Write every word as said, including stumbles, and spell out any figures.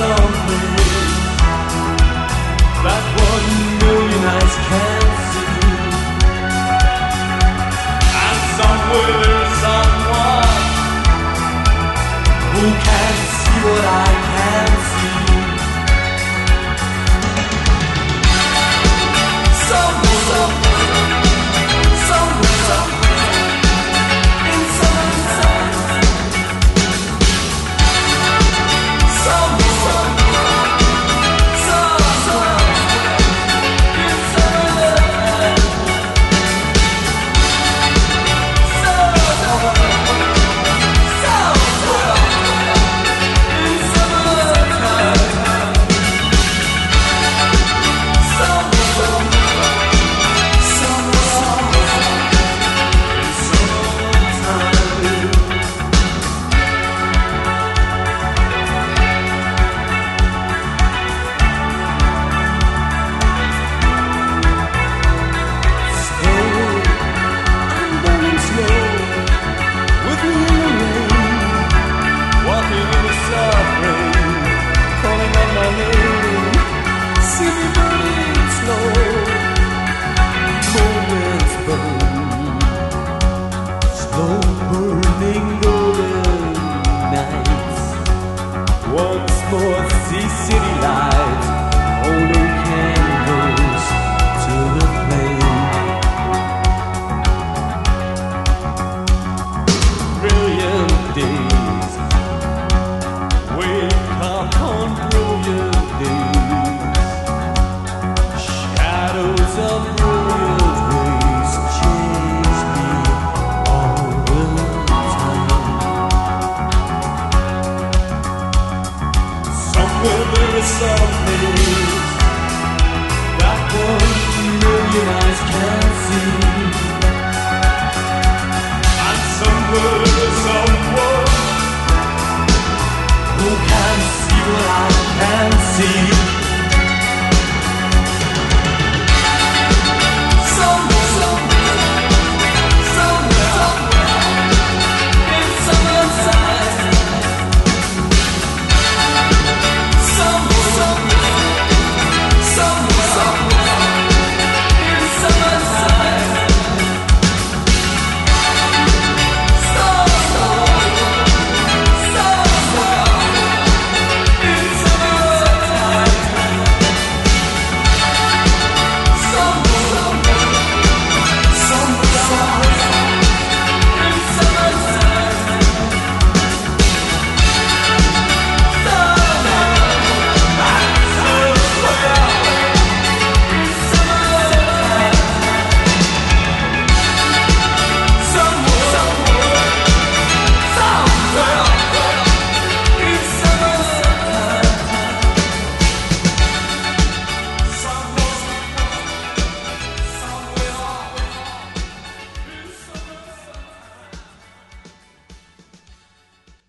something that one million eyes can't see. And somewhere there's someone who can see what I can't see. Somewhere, somewhere, somewhere, in summertime. Somewhere, somewhere, in summertime. Somewhere, somewhere, in summertime. Once more, see city lights holding candles to the flame. Brilliant days wake up on brilliant days. Shadows of brilliant ways chase me all the time. Somewhere there is something that one million eyes can't see. And somewhere